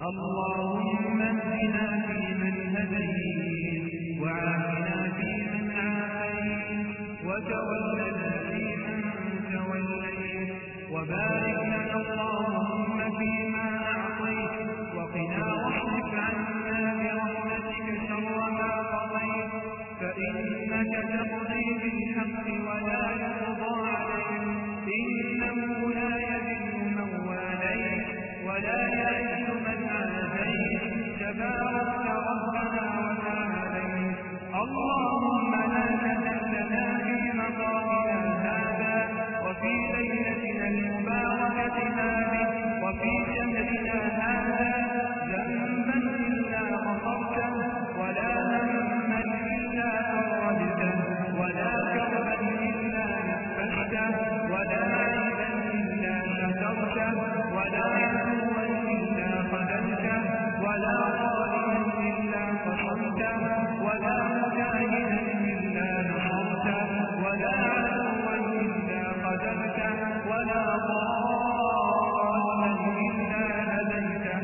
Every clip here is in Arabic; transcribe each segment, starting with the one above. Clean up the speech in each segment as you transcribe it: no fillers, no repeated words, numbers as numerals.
اللهم اهدنا فيمن هديت وعافنا فيمن عافيت وتولنا فيمن توليت وبارك لنا اللهم فيما أعطيت وقنا واصرف عنا برحمتك شر ما قضيت فإنك تقضي بالحق ولا يقضى عليك إنه لا يذل من واليت ولا يعز من عاديت تبارك ربنا وتعاليت اللهم لا تذلنا في مقامنا هذا وفي ليلتنا المباركة هذه وفي شهرنا هذا ذنبا إلا غفرته ولا هما إلا فرجته ولا كربا إلا نفسته ولا عيبا إلا سترته ولا عدوا إلا خذلته ولا ظالما إلا قصمته ولا مجاهدا إلا نصرته ولا عدوا إلا خذلته ولا ضالا إلا هديته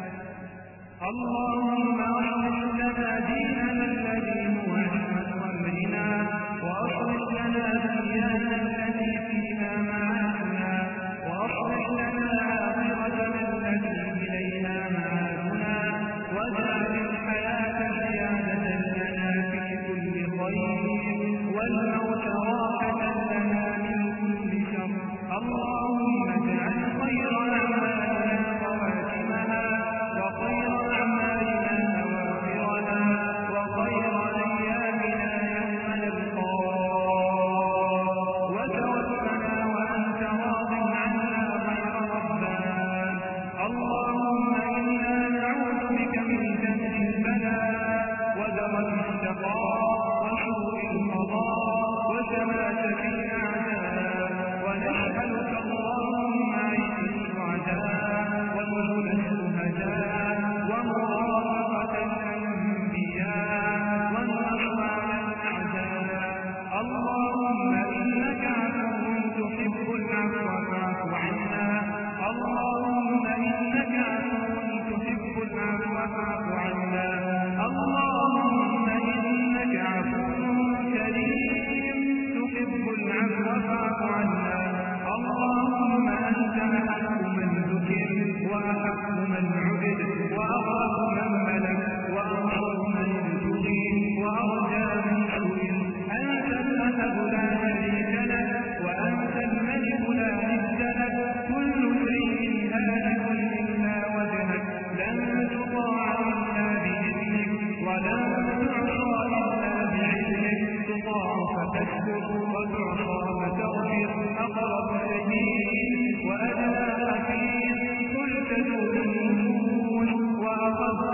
اللهم أصلح لنا ديننا الذي هو عصمة أمرنا وأصلح لنا دنيانا التي فيها معاشنا وأصلح لنا آخرتنا التي إليها معادنا واجعل الحياة زيادة لنا في كل خير والموت راحة لنا من كل شر اللهم اجعل خير أعمالنا خواتمها وخير أعمالنا أواخرها وخير أيامنا يوم نلقاك وتوفنا وأنت راض عنا غير ربان اللهم إنا نعوذ بك من جهل البلاء ودرك الشقاء وسوء القضاء وشماتة الأعداء ونسألك اللهم عيش السعداء ونزل الشهداء ومرافقة الأنبياء والنصر على الأعداء اللهم إنك عفو تحب العفو فاعف عنا اللهم إنك عفو تحب العفو فاعف عنا اللهم إنك عفو كريم تحب العفو فاعف عنا اللهم أنت أحق من ذكر وأحق من عبد وأرحم من ملك وأنصر من ابتغي وأرجى من سئل أنت الأحد لا شريك لك وأنت الملك لا ند لك كل شيء هالك إلا وجهك لن تطاع إلا بإذنك ولن تعصى إلا بعلمك تطاع فتشكر وتعصى فتغفر أقرب شهيد وأدنى خفيف قلت ذو النفوس وأخذت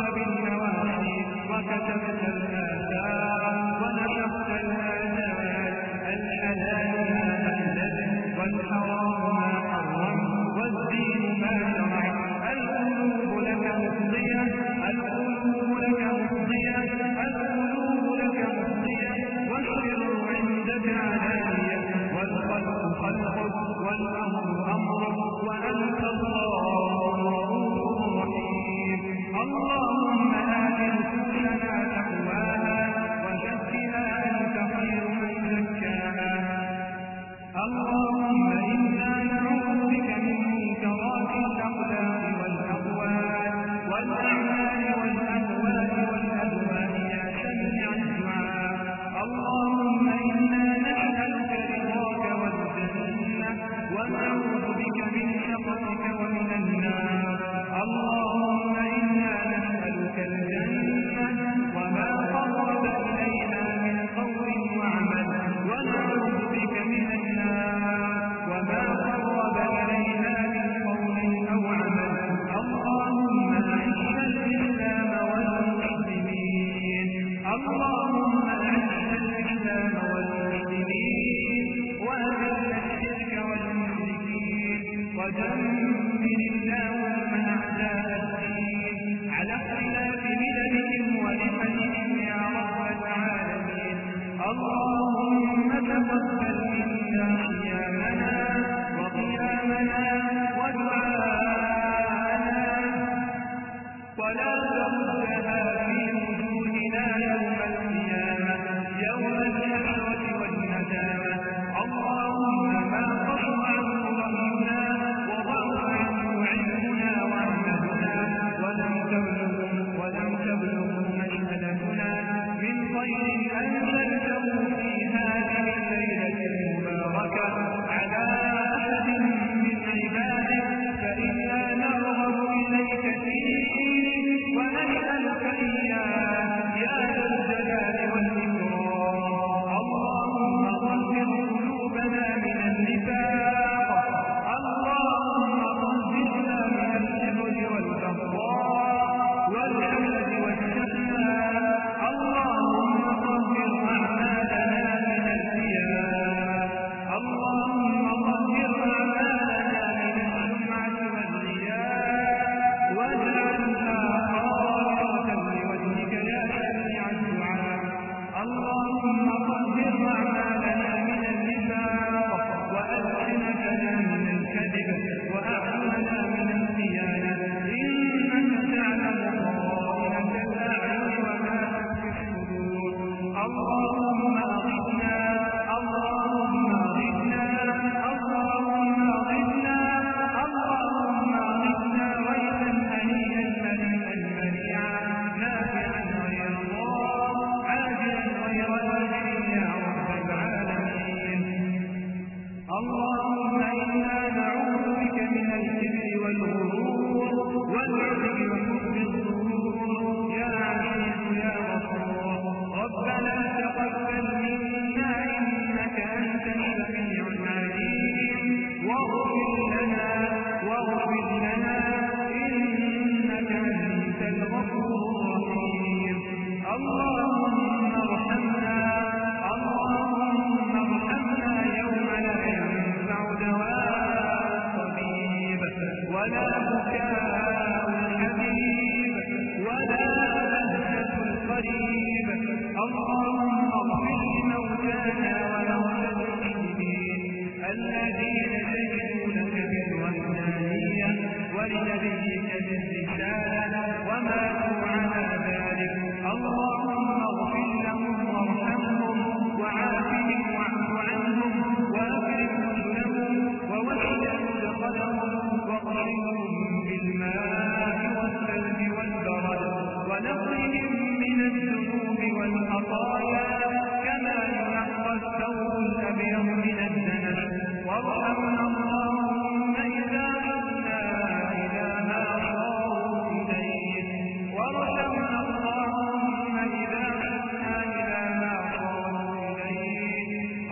ولا بكاء الحبيب ولا بهجة القريب. اللهم اغفر لموتانا وموتى المسلمين الذين شهدوا لك بالوحدانية ولنبيك بالرسالة وماتوا على ذلك. اللهم اغفر لهم وارحمهم وعافهم واعف عنهم واكرم نزلهم ووسع مدخلهم واغسلهم بالماء والثلج والبرد ونقهم من الذنوب والخطايا كما ينقى الثوب الابيض من الدنس. وارحمنا اللهم اذا عدنا الى ما صاروا اليه. وارحمنا اللهم اذا عدنا الى ما صاروا اليه.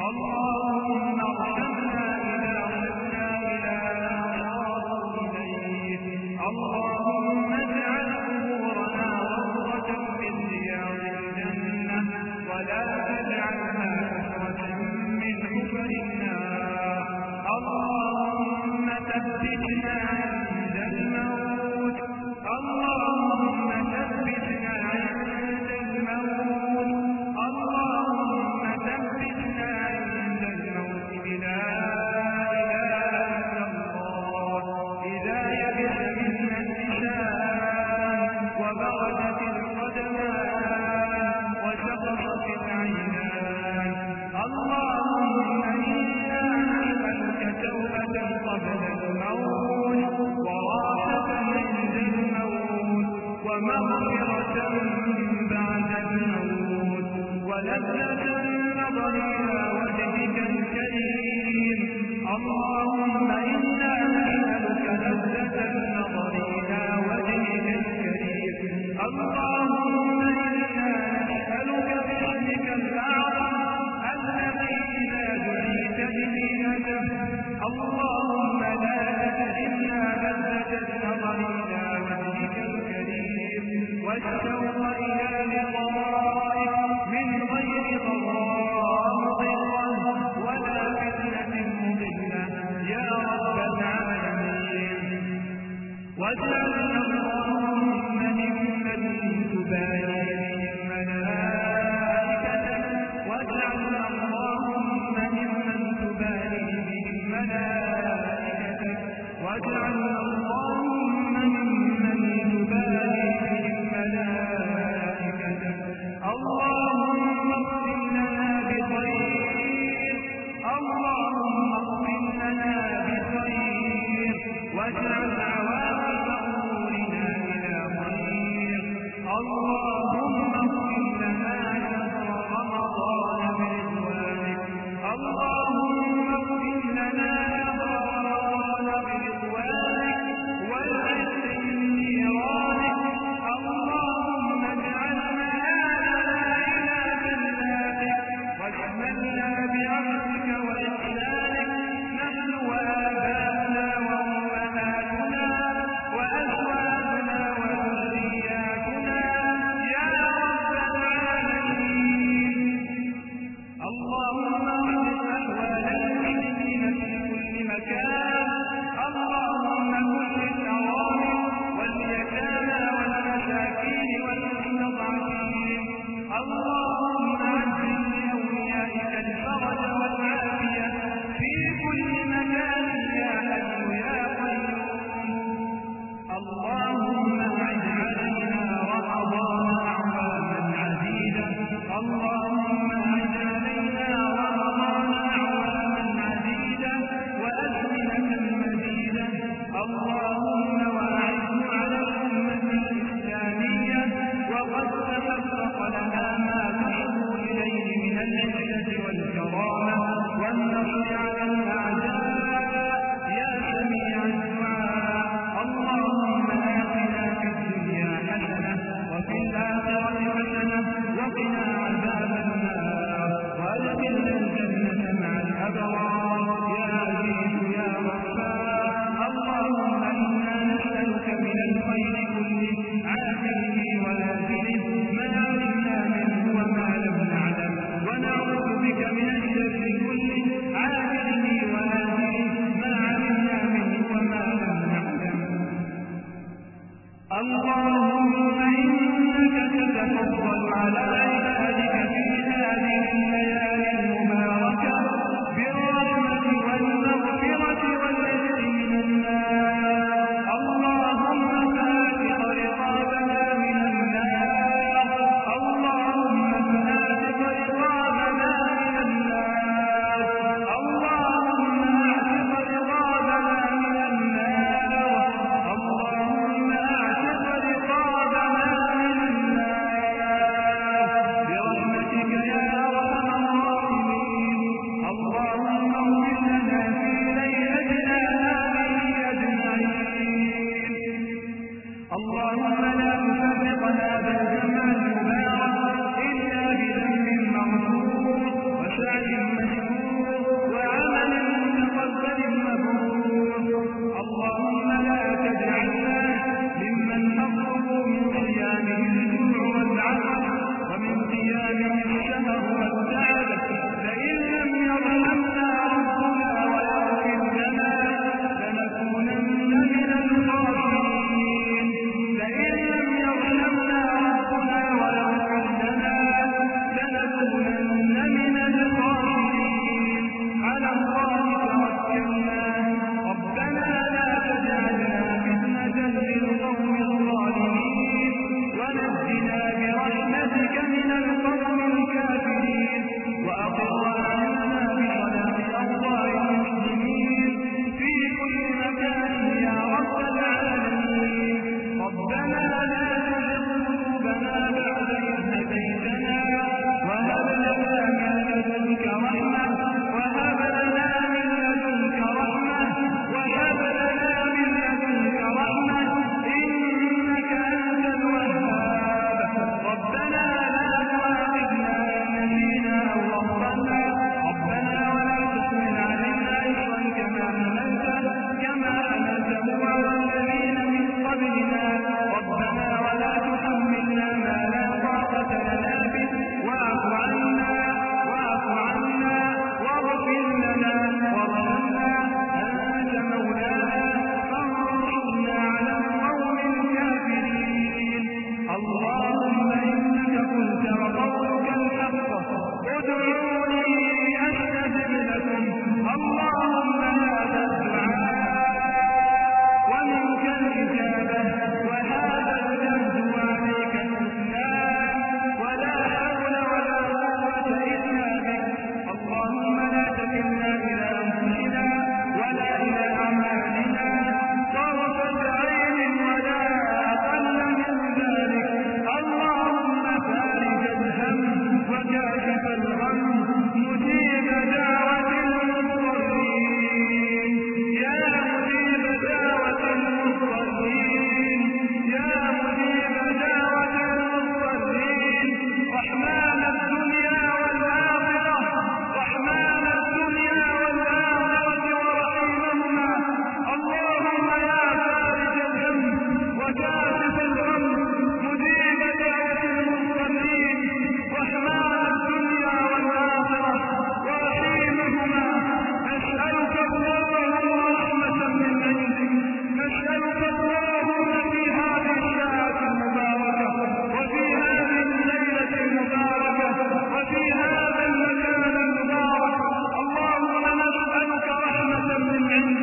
اللهم ارحمنا اذا عدنا الى ما صاروا اليه. اللهم اجعل قبورنا روضة من رياض الجنة ولا تجعلها حفرة من حفر النار. اللهم ثبتنا عند الموت. اللهم ثبتنا عند الموت. اللهم ثبتنا عند الموت بلا إله إلا الله. إذا يبس منا اللسان وبردت القدمان وسقطت العينان. اللهم إنا نسألك توبة قبل الموت وراحة عند الموت ومغفرة بعد الموت ولذة النظر إلى وجهك الكريم. اللهم إنا نسألك لذة النظر إلى وجهك الكريم. اللهم إنا نسألك باسمك الأعظم الذي إذا دعيت به أجبت. اللهم لا تحرمنا لذة النظر إلى وجهك الكريم والشوق إلى لقائك من غير ضراء مضرة ولا فتنة مضلة يا رب العالمين. واجعلنا اللهم ممن تبالي بهم ملائكتك. واجعلنا اللهم ممن تبالي بهم ملائكتك. واجعلنا اللهم ممن تبالي بهم ملائكتك. اللهم اغفر لنا بخير. اللهم اغفر لنا بخير واجعل عواقبه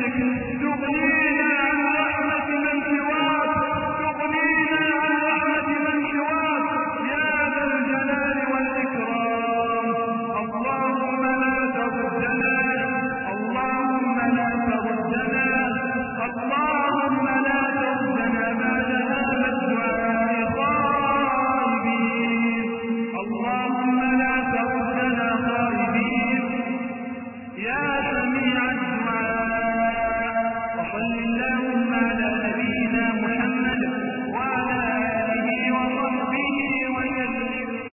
تغني